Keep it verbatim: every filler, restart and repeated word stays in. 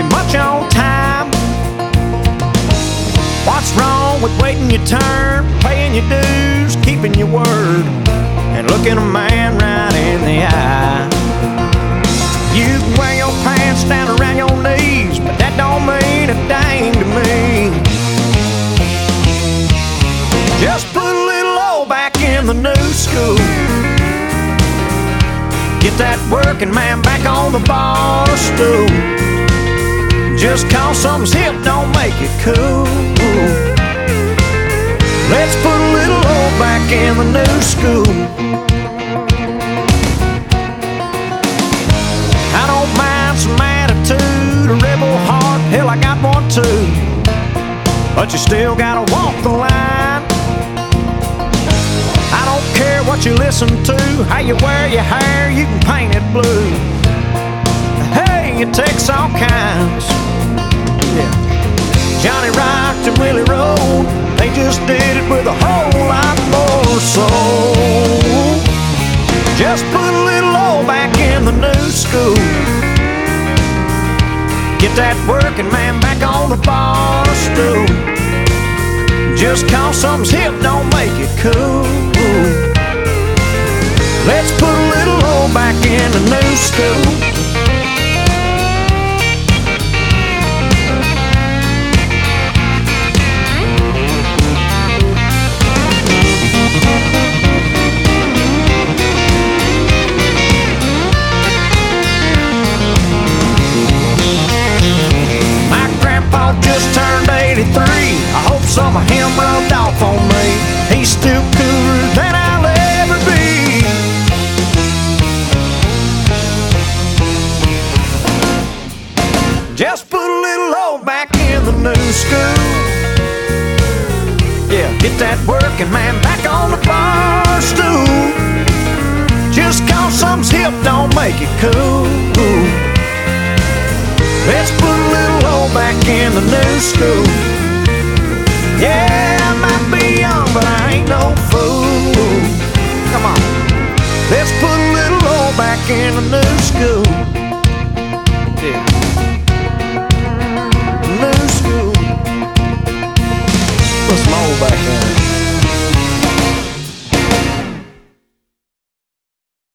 much on time. What's wrong with waiting your turn, paying your dues, keeping your word, and looking a man right in the eye? You can wear your pants down around your knees, but that don't mean a dang to me. Just put a little old back in the new school. Get that working man back on the bar stool. Just cause something's hip don't make it cool. Let's put a little old back in the new school. I don't mind some attitude, a rebel heart, hell I got one too. But you still gotta walk the line. I don't care what you listen to, how you wear your hair, you can paint it blue. Hey, it takes all kinds. Yeah. Johnny rocked and Willie rolled, they just did it with a whole lot more soul. Just put a little old back in the new school. Get that working man back on the bar stool. Just cause something's hip don't make it cool. Let's put a little old back in the new school. My grandpa just turned eighty-three. I hope some of him rubbed off on me. He's still cooler than I'll ever be. Just put a little old back in the new school. Yeah, get that working man back on the bar stool. Just cause something's hip don't make it cool. Let's put a little old back in the new school. Yeah, I might be young, but I ain't no fool. Come on. Let's put a little old back in the new school. Yeah. New school. Put some old back in it.